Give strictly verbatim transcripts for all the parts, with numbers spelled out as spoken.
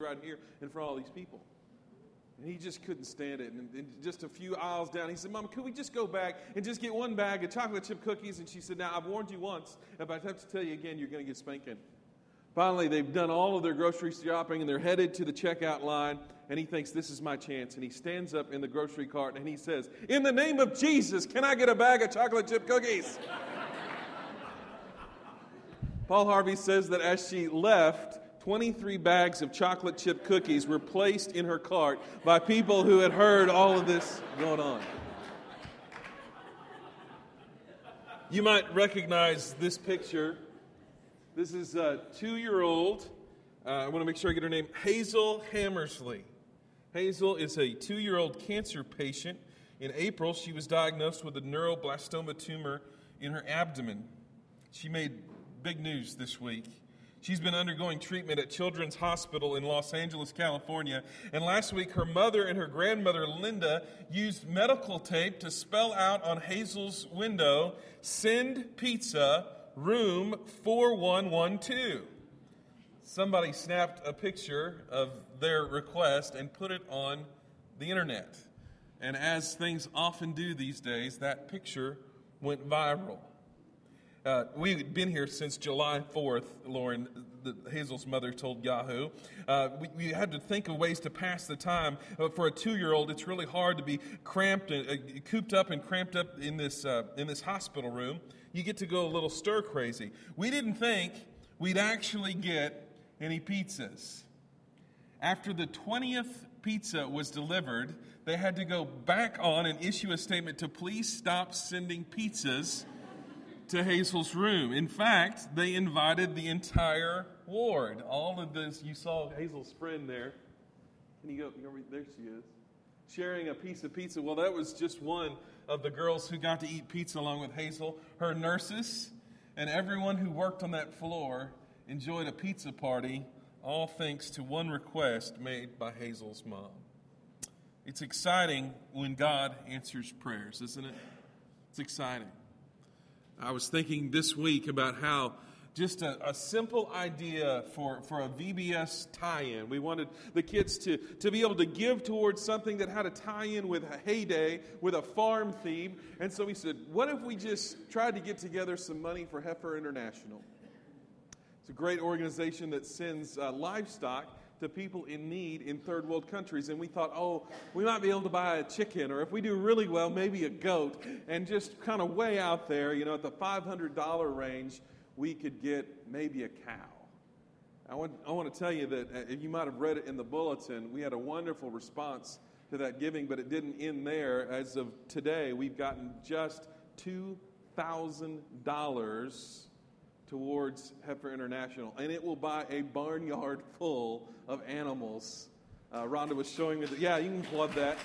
right here in front of all these people. And he just couldn't stand it. And, and just a few aisles down, he said, Mom, could we just go back and just get one bag of chocolate chip cookies? And she said, now, I've warned you once. If I have to tell you again, you're going to get spanking. Finally, they've done all of their grocery shopping, and they're headed to the checkout line. And he thinks, this is my chance. And he stands up in the grocery cart, and he says, in the name of Jesus, can I get a bag of chocolate chip cookies? Paul Harvey says that as she left, twenty-three bags of chocolate chip cookies were placed in her cart by people who had heard all of this going on. You might recognize this picture. This is a two-year-old, uh, I want to make sure I get her name, Hazel Hammersley. Hazel is a two-year-old cancer patient. In April, she was diagnosed with a neuroblastoma tumor in her abdomen. She made big news this week. She's been undergoing treatment at Children's Hospital in Los Angeles, California. And last week, her mother and her grandmother, Linda, used medical tape to spell out on Hazel's window, "Send pizza, room four one one two. Somebody snapped a picture of their request and put it on the internet. And as things often do these days, that picture went viral. Uh, we've been here since July fourth, Lauren, the, Hazel's mother told Yahoo. Uh, we, we had to think of ways to pass the time. Uh, for a two-year-old, it's really hard to be cramped, and, uh, cooped up and cramped up in this uh, in this hospital room. You get to go a little stir-crazy. We didn't think we'd actually get any pizzas. After the twentieth pizza was delivered, they had to go back on and issue a statement to please stop sending pizzas to Hazel's room. In fact, they invited the entire ward. All of this, you saw Hazel's friend there. Can you go, there she is, sharing a piece of pizza. Well, that was just one of the girls who got to eat pizza along with Hazel. Her nurses and everyone who worked on that floor enjoyed a pizza party, all thanks to one request made by Hazel's mom. It's exciting when God answers prayers, isn't it? It's exciting. I was thinking this week about how just a, a simple idea for, for a V B S tie-in. We wanted the kids to, to be able to give towards something that had a tie-in with a heyday, with a farm theme. And so we said, what if we just tried to get together some money for Heifer International? It's a great organization that sends uh, livestock to people in need in third world countries. And we thought, oh, we might be able to buy a chicken, or if we do really well, maybe a goat. And just kind of way out there, you know, at the five hundred dollars range, we could get maybe a cow. I want, I want to tell you that uh, you might have read it in the bulletin. We had a wonderful response to that giving, but it didn't end there. As of today, we've gotten just two thousand dollars towards Heifer International, and it will buy a barnyard full of animals. Uh, Rhonda was showing me that. Yeah, you can plug that.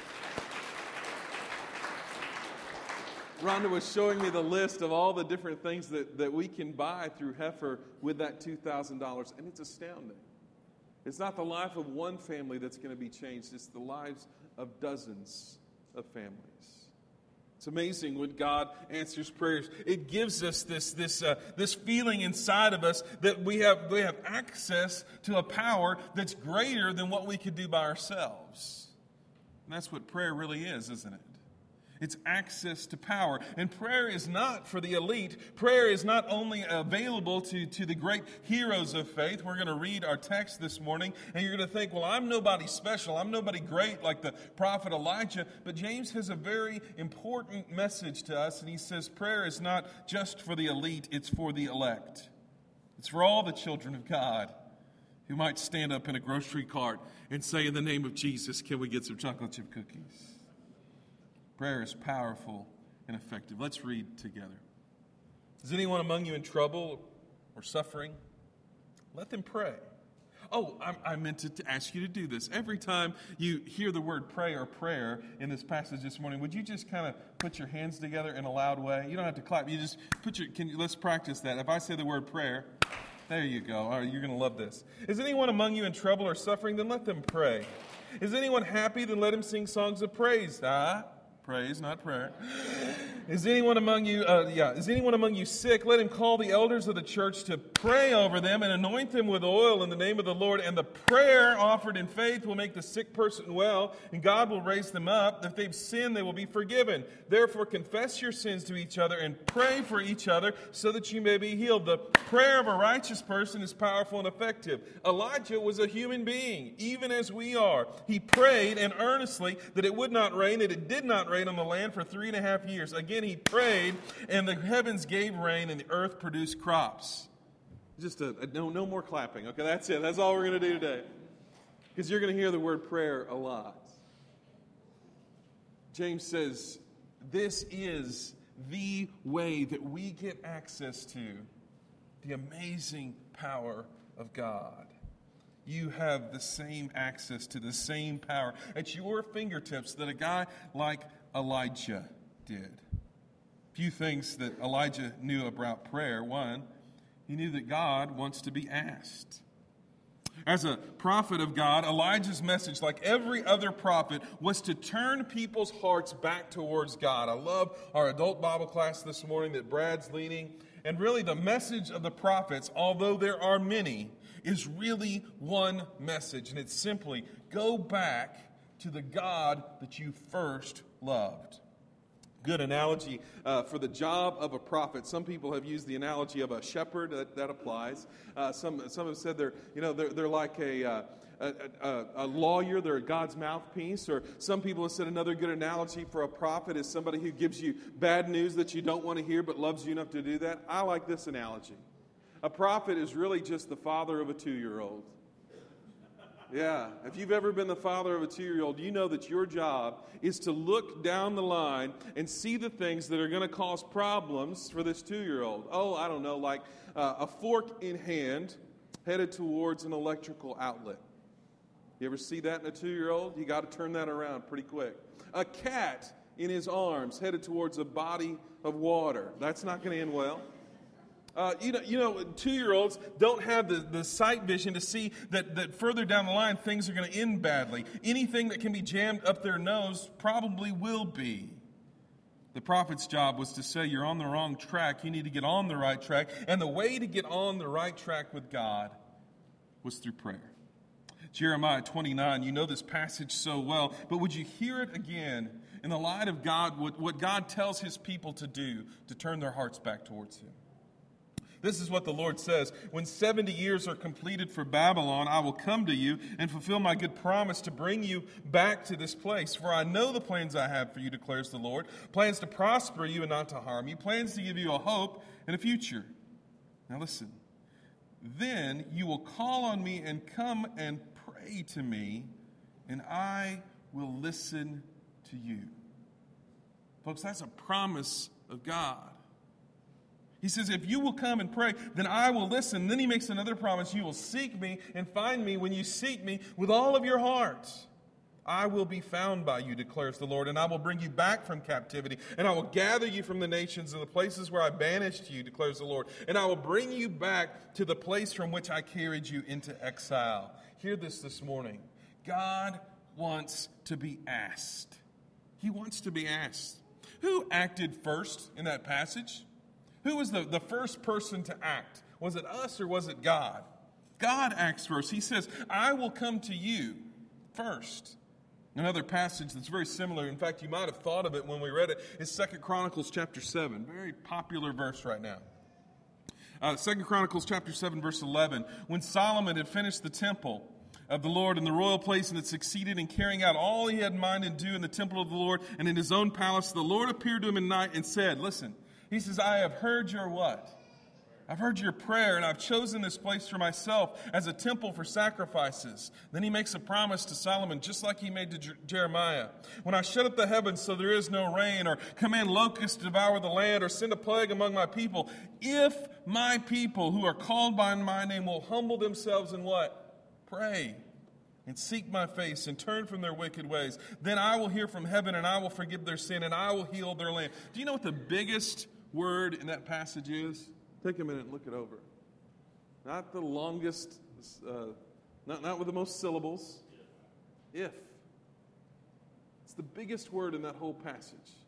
Rhonda was showing me the list of all the different things that, that we can buy through Heifer with that two thousand dollars, and it's astounding. It's not the life of one family that's going to be changed. It's the lives of dozens of families. It's amazing when God answers prayers. It gives us this this uh, this feeling inside of us that we have we have access to a power that's greater than what we could do by ourselves. And that's what prayer really is, isn't it? It's access to power. And prayer is not for the elite. Prayer is not only available to, to the great heroes of faith. We're going to read our text this morning, and you're going to think, well, I'm nobody special. I'm nobody great like the prophet Elijah. But James has a very important message to us, and he says prayer is not just for the elite. It's for the elect. It's for all the children of God who might stand up in a grocery cart and say, in the name of Jesus, can we get some chocolate chip cookies? Prayer is powerful and effective. Let's read together. Is anyone among you in trouble or suffering? Let them pray. Oh, I, I meant to, to ask you to do this. Every time you hear the word pray or prayer in this passage this morning, would you just kind of put your hands together in a loud way? You don't have to clap. You just put your, can you, let's practice that. If I say the word prayer, there you go. All right, you're going to love this. Is anyone among you in trouble or suffering? Then let them pray. Is anyone happy? Then let him sing songs of praise. Ah. Praise, not prayer. Is anyone among you, uh, yeah, is anyone among you sick? Let him call the elders of the church to pray over them and anoint them with oil in the name of the Lord. And the prayer offered in faith will make the sick person well, and God will raise them up. If they've sinned, they will be forgiven. Therefore, confess your sins to each other and pray for each other so that you may be healed. The prayer of a righteous person is powerful and effective. Elijah was a human being, even as we are. He prayed and earnestly that it would not rain, and it did not rain on the land for three and a half years. Again, he prayed, and the heavens gave rain, and the earth produced crops. Just a, a no, no more clapping. Okay, that's it. That's all we're going to do today. Because you're going to hear the word prayer a lot. James says, this is the way that we get access to the amazing power of God. You have the same access to the same power at your fingertips that a guy like Elijah did. Few things that Elijah knew about prayer. One, he knew that God wants to be asked. As a prophet of God, Elijah's message, like every other prophet, was to turn people's hearts back towards God. I love our adult Bible class this morning that Brad's leading. And really the message of the prophets, although there are many, is really one message. And it's simply, go back to the God that you first loved. Good analogy uh, for the job of a prophet. Some people have used the analogy of a shepherd. That, that applies. Uh, some some have said they're you know they're they're like a, uh, a, a a lawyer. They're God's mouthpiece. Or some people have said another good analogy for a prophet is somebody who gives you bad news that you don't want to hear but loves you enough to do that. I like this analogy. A prophet is really just the father of a two-year-old. Yeah, if you've ever been the father of a two-year-old, you know that your job is to look down the line and see the things that are going to cause problems for this two-year-old. Oh, I don't know, like uh, a fork in hand headed towards an electrical outlet. You ever see that in a two-year-old? You got to turn that around pretty quick. A cat in his arms headed towards a body of water. That's not going to end well. Uh, you know, you know, two-year-olds don't have the, the sight vision to see that, that further down the line things are going to end badly. Anything that can be jammed up their nose probably will be. The prophet's job was to say, you're on the wrong track. You need to get on the right track. And the way to get on the right track with God was through prayer. Jeremiah twenty-nine, you know this passage so well, but would you hear it again in the light of God, what, what God tells his people to do to turn their hearts back towards him? This is what the Lord says. When seventy years are completed for Babylon, I will come to you and fulfill my good promise to bring you back to this place. For I know the plans I have for you, declares the Lord. Plans to prosper you and not to harm you. Plans to give you a hope and a future. Now listen. Then you will call on me and come and pray to me, and I will listen to you. Folks, that's a promise of God. He says, if you will come and pray, then I will listen. Then he makes another promise. You will seek me and find me when you seek me with all of your heart. I will be found by you, declares the Lord, and I will bring you back from captivity, and I will gather you from the nations and the places where I banished you, declares the Lord, and I will bring you back to the place from which I carried you into exile. Hear this this morning. God wants to be asked. He wants to be asked. Who acted first in that passage? Who was the, the first person to act? Was it us or was it God? God acts first. He says, I will come to you first. Another passage that's very similar, in fact, you might have thought of it when we read it, is Second Chronicles chapter seven. Very popular verse right now. Uh, Second Chronicles chapter seven, verse eleven. When Solomon had finished the temple of the Lord in the royal place and had succeeded in carrying out all he had in mind to do in the temple of the Lord and in his own palace, the Lord appeared to him in night and said, listen, he says, I have heard your what? I've heard your prayer, and I've chosen this place for myself as a temple for sacrifices. Then he makes a promise to Solomon, just like he made to Jer- Jeremiah. When I shut up the heavens so there is no rain, or command locusts to devour the land, or send a plague among my people, if my people who are called by my name will humble themselves and what? Pray. And seek my face and turn from their wicked ways, then I will hear from heaven and I will forgive their sin and I will heal their land. Do you know what the biggest word in that passage is? Take a minute and look it over. Not the longest, uh, not, not with the most syllables. If. It's the biggest word in that whole passage.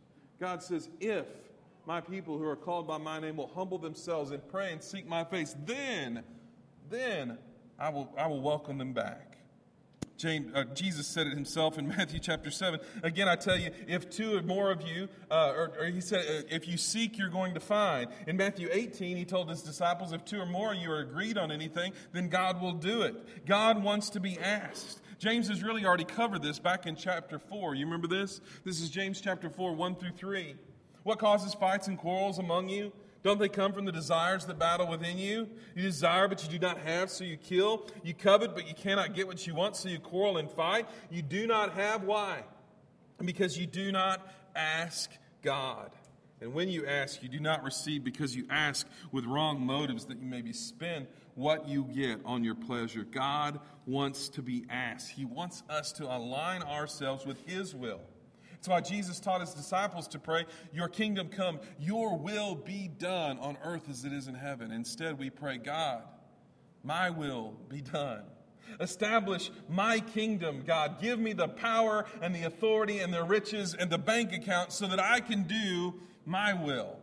God says, if my people who are called by my name will humble themselves and pray and seek my face, then, then I will, I will welcome them back. James, uh, Jesus said it himself in Matthew chapter seven. Again, I tell you, if two or more of you, uh, or, or he said, uh, if you seek, you're going to find. In Matthew eighteen, he told his disciples, if two or more of you are agreed on anything, then God will do it. God wants to be asked. James has really already covered this back in chapter four. You remember this? This is James chapter four, one through three. What causes fights and quarrels among you? Don't they come from the desires that battle within you? You desire, but you do not have, so you kill. You covet, but you cannot get what you want, so you quarrel and fight. You do not have. Why? Because you do not ask God. And when you ask, you do not receive, because you ask with wrong motives, that you maybe spend what you get on your pleasure. God wants to be asked. He wants us to align ourselves with His will. That's why Jesus taught His disciples to pray, your kingdom come, your will be done on earth as it is in heaven. Instead, we pray, God, my will be done. Establish my kingdom, God. Give me the power and the authority and the riches and the bank account so that I can do my will.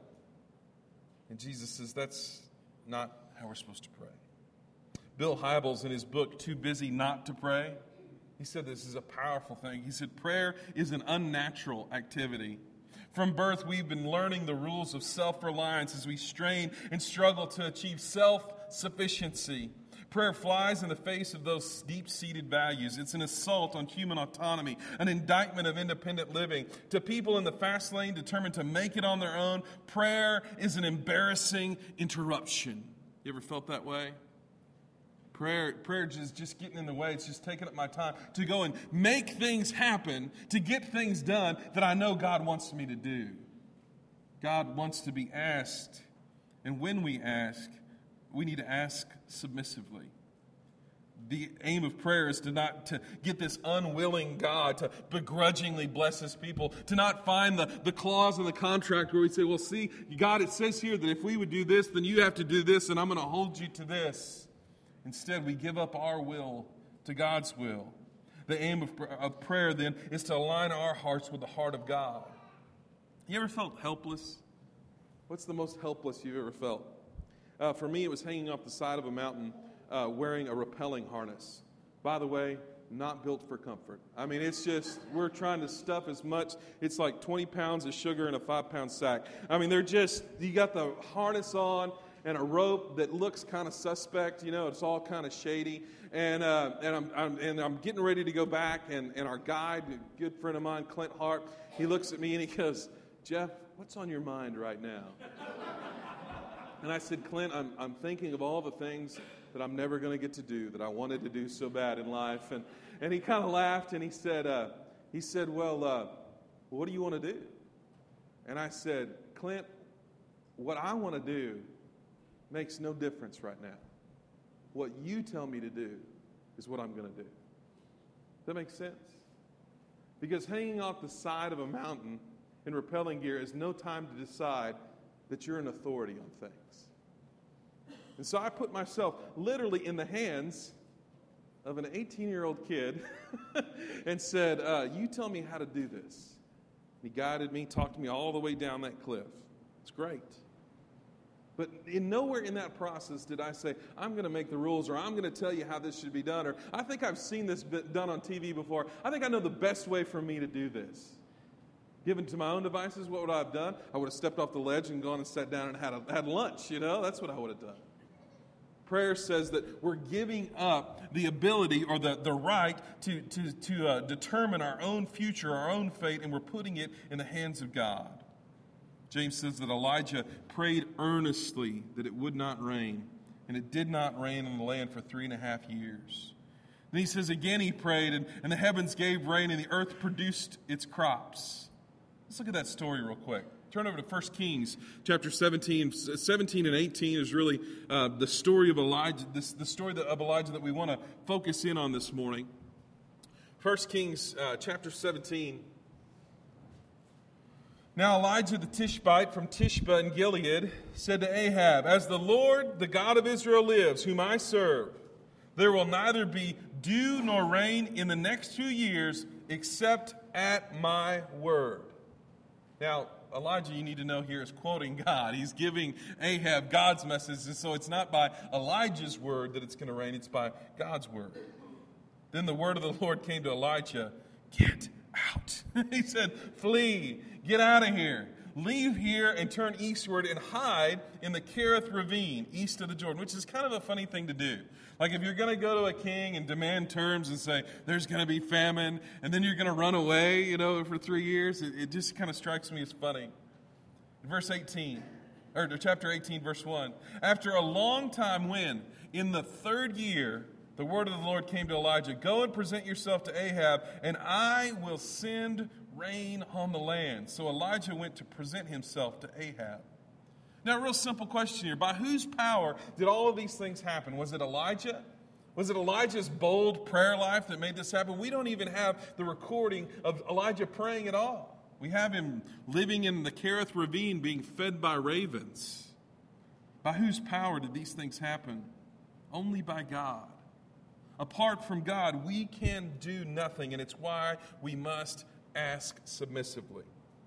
And Jesus says that's not how we're supposed to pray. Bill Hybels, in his book, Too Busy Not to Pray, he said this is a powerful thing. He said prayer is an unnatural activity. From birth, we've been learning the rules of self-reliance as we strain and struggle to achieve self-sufficiency. Prayer flies in the face of those deep-seated values. It's an assault on human autonomy, an indictment of independent living. To people in the fast lane determined to make it on their own, prayer is an embarrassing interruption. You ever felt that way? Prayer, prayer is just getting in the way. It's just taking up my time to go and make things happen, to get things done that I know God wants me to do. God wants to be asked. And when we ask, we need to ask submissively. The aim of prayer is to not to get this unwilling God to begrudgingly bless His people, to not find the, the clause in the contract where we say, well, see, God, it says here that if we would do this, then you have to do this, and I'm going to hold you to this. Instead, we give up our will to God's will. The aim of, of prayer, then, is to align our hearts with the heart of God. You ever felt helpless? What's the most helpless you've ever felt? Uh, for me, it was hanging off the side of a mountain uh, wearing a rappelling harness. By the way, not built for comfort. I mean, it's just, we're trying to stuff as much. It's like twenty pounds of sugar in a five-pound sack. I mean, they're just, you got the harness on and a rope that looks kind of suspect, you know, it's all kind of shady. And uh, and I'm, I'm and I'm getting ready to go back, and, and our guide, a good friend of mine, Clint Hart, he looks at me and he goes, Jeff, what's on your mind right now? And I said, Clint, I'm I'm thinking of all the things that I'm never going to get to do, that I wanted to do so bad in life. And and he kind of laughed, and he said, uh, he said, well, uh, what do you want to do? And I said, Clint, what I want to do makes no difference right now. What you tell me to do is what I'm going to do. Does that make sense? Because hanging off the side of a mountain in rappelling gear is no time to decide that you're an authority on things. And so I put myself literally in the hands of an eighteen-year-old kid and said, uh, you tell me how to do this. He guided me, talked to me all the way down that cliff. It's great. But in nowhere in that process did I say, I'm going to make the rules, or I'm going to tell you how this should be done, or I think I've seen this done on T V before. I think I know the best way for me to do this. Given to my own devices, what would I have done? I would have stepped off the ledge and gone and sat down and had, a, had lunch, you know? That's what I would have done. Prayer says that we're giving up the ability or the, the right to, to, to uh, determine our own future, our own fate, and we're putting it in the hands of God. James says that Elijah prayed earnestly that it would not rain, and it did not rain on the land for three and a half years. Then he says again he prayed, and, and the heavens gave rain, and the earth produced its crops. Let's look at that story real quick. Turn over to First Kings chapter seventeen. seventeen and eighteen is really uh, the story of Elijah, this, the story of Elijah that we want to focus in on this morning. First Kings uh, chapter seventeen. Now Elijah the Tishbite from Tishba in Gilead said to Ahab, as the Lord, the God of Israel lives, whom I serve, there will neither be dew nor rain in the next two years except at my word. Now, Elijah, you need to know here, is quoting God. He's giving Ahab God's message, and so it's not by Elijah's word that it's going to rain, it's by God's word. Then the word of the Lord came to Elijah, get out. He said, flee, get out of here. Leave here and turn eastward and hide in the Kerith ravine east of the Jordan, which is kind of a funny thing to do. Like if you're going to go to a king and demand terms and say, there's going to be famine, and then you're going to run away, you know, for three years, it, it just kind of strikes me as funny. Verse eighteen, or chapter eighteen, verse one. After a long time when, in the third year, the word of the Lord came to Elijah, go and present yourself to Ahab, and I will send rain on the land. So Elijah went to present himself to Ahab. Now, a real simple question here. By whose power did all of these things happen? Was it Elijah? Was it Elijah's bold prayer life that made this happen? We don't even have the recording of Elijah praying at all. We have him living in the Kerith ravine being fed by ravens. By whose power did these things happen? Only by God. Apart from God, we can do nothing, and it's why we must ask submissively.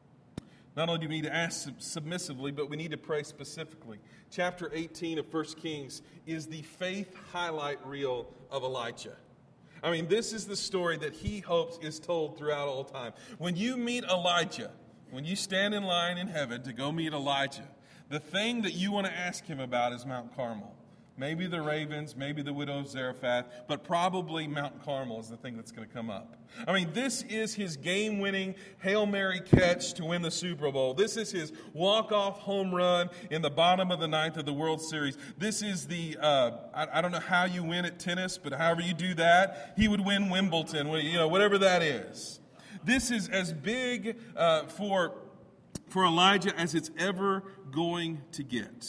Not only do we need to ask submissively, but we need to pray specifically. Chapter eighteen of First Kings is the faith highlight reel of Elijah. I mean, this is the story that he hopes is told throughout all time. When you meet Elijah, when you stand in line in heaven to go meet Elijah, the thing that you want to ask him about is Mount Carmel. Maybe the ravens, maybe the widow of Zarephath, but probably Mount Carmel is the thing that's going to come up. I mean, this is his game-winning Hail Mary catch to win the Super Bowl. This is his walk-off home run in the bottom of the ninth of the World Series. This is the, uh, I, I don't know how you win at tennis, but however you do that, he would win Wimbledon, you know, whatever that is. This is as big uh, for, for Elijah as it's ever going to get.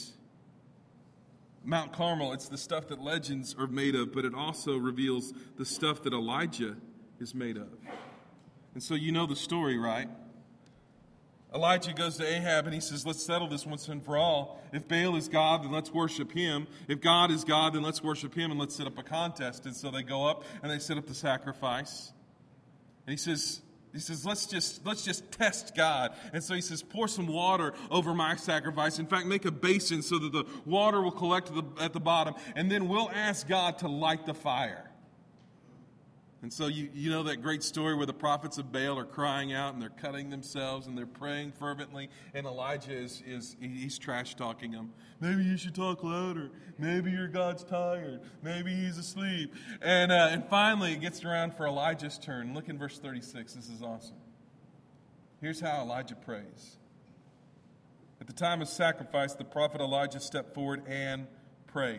Mount Carmel, it's the stuff that legends are made of, but it also reveals the stuff that Elijah is made of. And so you know the story, right? Elijah goes to Ahab and he says, let's settle this once and for all. If Baal is God, then let's worship him. If God is God, then let's worship him and let's set up a contest. And so they go up and they set up the sacrifice. And he says, He says, let's just let's just test God. And so he says, pour some water over my sacrifice. In fact, make a basin so that the water will collect at the, at the bottom. And then we'll ask God to light the fire. And so you, you know that great story where the prophets of Baal are crying out and they're cutting themselves and they're praying fervently. And Elijah is, is he's trash talking them. Maybe you should talk louder. Maybe your God's tired. Maybe he's asleep. And, uh, and finally it gets around for Elijah's turn. Look in verse thirty-six. This is awesome. Here's how Elijah prays. At the time of sacrifice, the prophet Elijah stepped forward and prayed.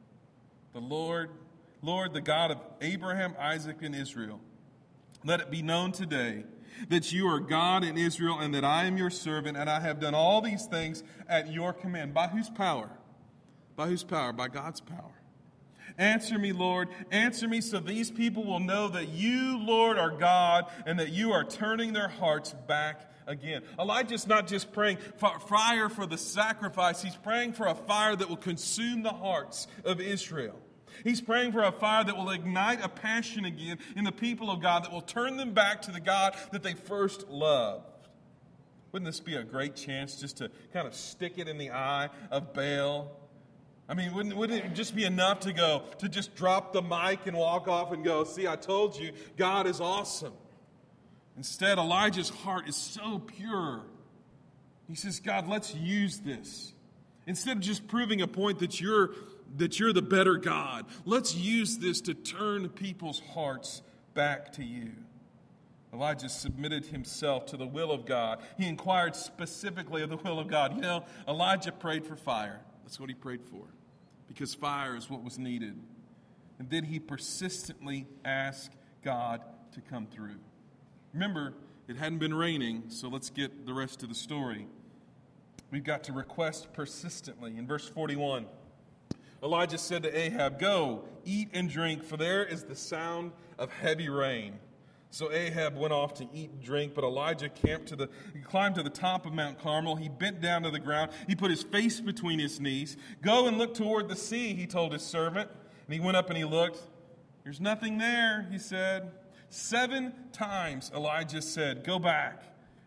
The Lord... Lord, the God of Abraham, Isaac, and Israel, let it be known today that you are God in Israel and that I am your servant, and I have done all these things at your command. By whose power? By whose power? By God's power. Answer me, Lord. Answer me so these people will know that you, Lord, are God and that you are turning their hearts back again. Elijah's not just praying for fire for the sacrifice. He's praying for a fire that will consume the hearts of Israel. He's praying for a fire that will ignite a passion again in the people of God that will turn them back to the God that they first loved. Wouldn't this be a great chance just to kind of stick it in the eye of Baal? I mean, wouldn't, wouldn't it just be enough to go, to just drop the mic and walk off and go, see, I told you, God is awesome. Instead, Elijah's heart is so pure. He says, God, let's use this. Instead of just proving a point that you're that you're the better God, let's use this to turn people's hearts back to you. Elijah submitted himself to the will of God. He inquired specifically of the will of God. You know, Elijah prayed for fire. That's what he prayed for, because fire is what was needed. And then he persistently asked God to come through. Remember, it hadn't been raining, so let's get the rest of the story. We've got to request persistently. In verse forty-one, Elijah said to Ahab, go, eat and drink, for there is the sound of heavy rain. So Ahab went off to eat and drink, but Elijah camped to the, he climbed to the top of Mount Carmel. He bent down to the ground. He put his face between his knees. Go and look toward the sea, he told his servant. And he went up and he looked. There's nothing there, he said. Seven times Elijah said, go back.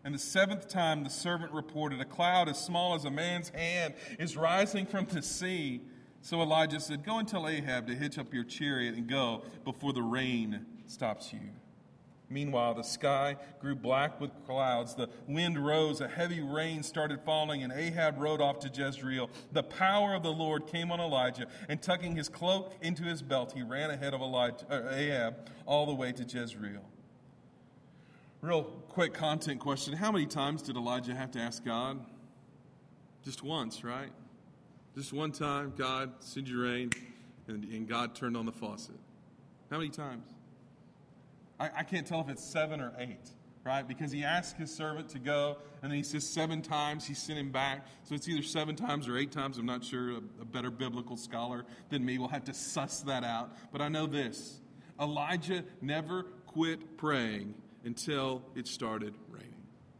And the seventh time the servant reported, a cloud as small as a man's hand is rising from the sea. So Elijah said, go and tell Ahab to hitch up your chariot and go before the rain stops you. Meanwhile, the sky grew black with clouds. The wind rose. A heavy rain started falling, and Ahab rode off to Jezreel. The power of the Lord came on Elijah, and tucking his cloak into his belt, he ran ahead of Elijah, uh, Ahab all the way to Jezreel. Real quick content question. How many times did Elijah have to ask God? Just once, right? Just one time, God, send your rain, and, and God turned on the faucet. How many times? I, I can't tell if it's seven or eight, right? Because he asked his servant to go, and then he says seven times he sent him back. So it's either seven times or eight times. I'm not sure. A, a better biblical scholar than me will have to suss that out. But I know this. Elijah never quit praying until it started raining.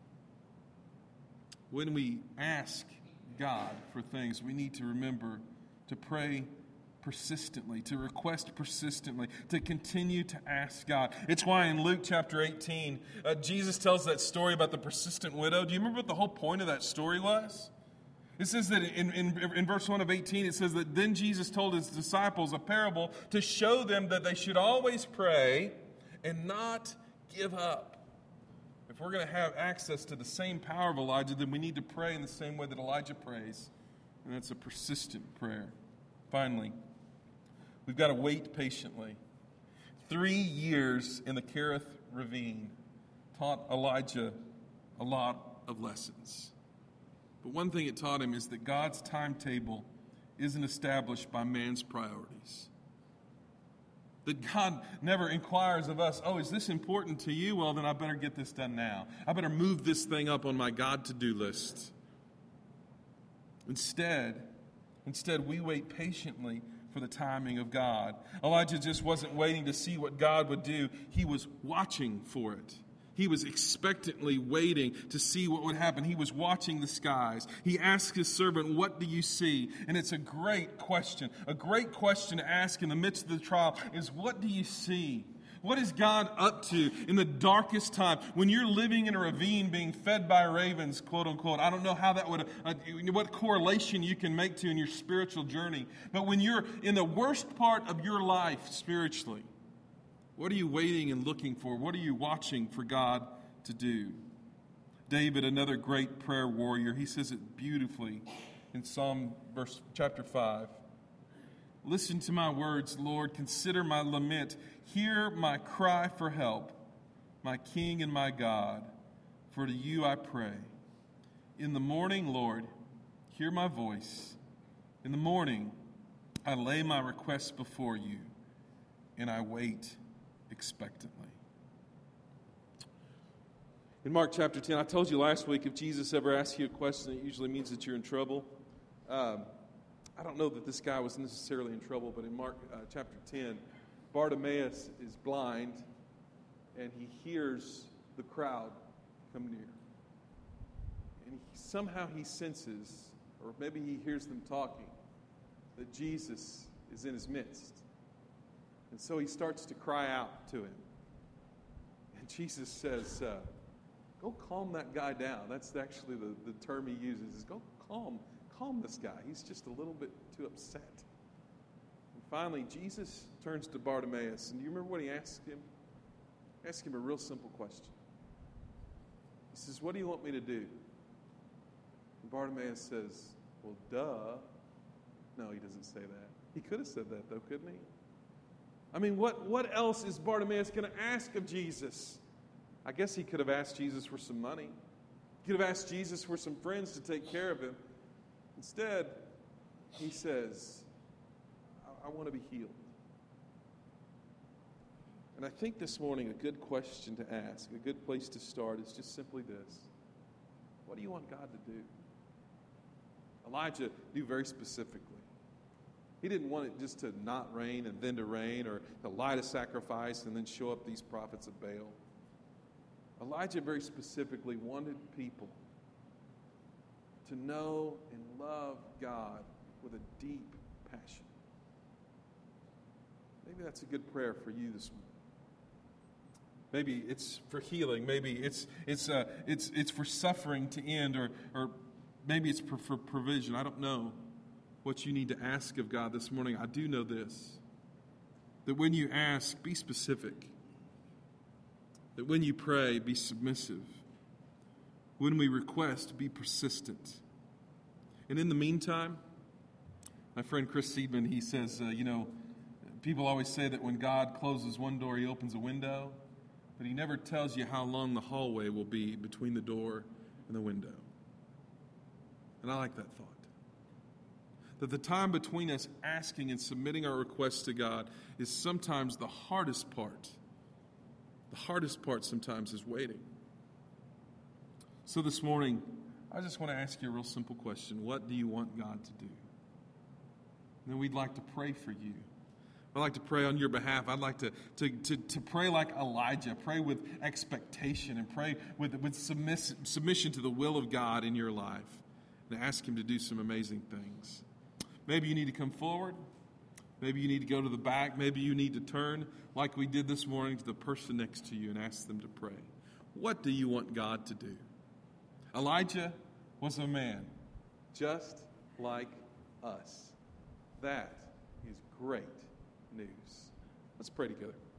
When we ask God for things, we need to remember to pray persistently, to request persistently, to continue to ask God. It's why in Luke chapter eighteen, uh, Jesus tells that story about the persistent widow. Do you remember what the whole point of that story was? It says that in, in, in verse one of eighteen, it says that then Jesus told his disciples a parable to show them that they should always pray and not give up. If we're going to have access to the same power of Elijah, then we need to pray in the same way that Elijah prays. And that's a persistent prayer. Finally, we've got to wait patiently. Three years in the Kerith Ravine taught Elijah a lot of lessons. But one thing it taught him is that God's timetable isn't established by man's priorities. That God never inquires of us, oh, is this important to you? Well, then I better get this done now. I better move this thing up on my God to-do list. Instead, instead, we wait patiently for the timing of God. Elijah just wasn't waiting to see what God would do. He was watching for it. He was expectantly waiting to see what would happen. He was watching the skies. He asked his servant, what do you see? And it's a great question. A great question to ask in the midst of the trial is, what do you see? What is God up to in the darkest time? When you're living in a ravine being fed by ravens, quote unquote. I don't know how that would, uh, what correlation you can make to in your spiritual journey. But when you're in the worst part of your life spiritually, what are you waiting and looking for? What are you watching for God to do? David, another great prayer warrior, he says it beautifully in Psalm verse chapter five. Listen to my words, Lord. Consider my lament. Hear my cry for help, my King and my God. For to you I pray. In the morning, Lord, hear my voice. In the morning, I lay my requests before you, and I wait expectantly. In Mark chapter ten, I told you last week, if Jesus ever asks you a question, it usually means that you're in trouble. Um, I don't know that this guy was necessarily in trouble, but in Mark uh, chapter ten, Bartimaeus is blind, and he hears the crowd come near. And he, somehow he senses, or maybe he hears them talking, that Jesus is in his midst. And so he starts to cry out to him. And Jesus says, uh, go calm that guy down. That's actually the, the term he uses, is go calm, calm this guy. He's just a little bit too upset. And finally, Jesus turns to Bartimaeus. And do you remember what he asked him? He asked him a real simple question. He says, what do you want me to do? And Bartimaeus says, well, duh. No, he doesn't say that. He could have said that, though, couldn't he? I mean, what, what else is Bartimaeus going to ask of Jesus? I guess he could have asked Jesus for some money. He could have asked Jesus for some friends to take care of him. Instead, he says, I, I want to be healed. And I think this morning a good question to ask, a good place to start is just simply this. What do you want God to do? Elijah knew very specifically. He didn't want it just to not rain and then to rain, or to light a sacrifice and then show up these prophets of Baal. Elijah very specifically wanted people to know and love God with a deep passion. Maybe that's a good prayer for you this morning. Maybe it's for healing. Maybe it's it's uh, it's it's for suffering to end, or or maybe it's for, for provision. I don't know what you need to ask of God this morning. I do know this: that when you ask, be specific. That when you pray, be submissive. When we request, be persistent. And in the meantime, my friend Chris Seidman, he says, uh, you know, people always say that when God closes one door, he opens a window. But he never tells you how long the hallway will be between the door and the window. And I like that thought. That the time between us asking and submitting our requests to God is sometimes the hardest part. The hardest part sometimes is waiting. So this morning, I just want to ask you a real simple question. What do you want God to do? And then we'd like to pray for you. I'd like to pray on your behalf. I'd like to, to, to, to pray like Elijah, pray with expectation and pray with, with submiss- submission to the will of God in your life and ask him to do some amazing things. Maybe you need to come forward. Maybe you need to go to the back. Maybe you need to turn like we did this morning to the person next to you and ask them to pray. What do you want God to do? Elijah was a man just like us. That is great news. Let's pray together.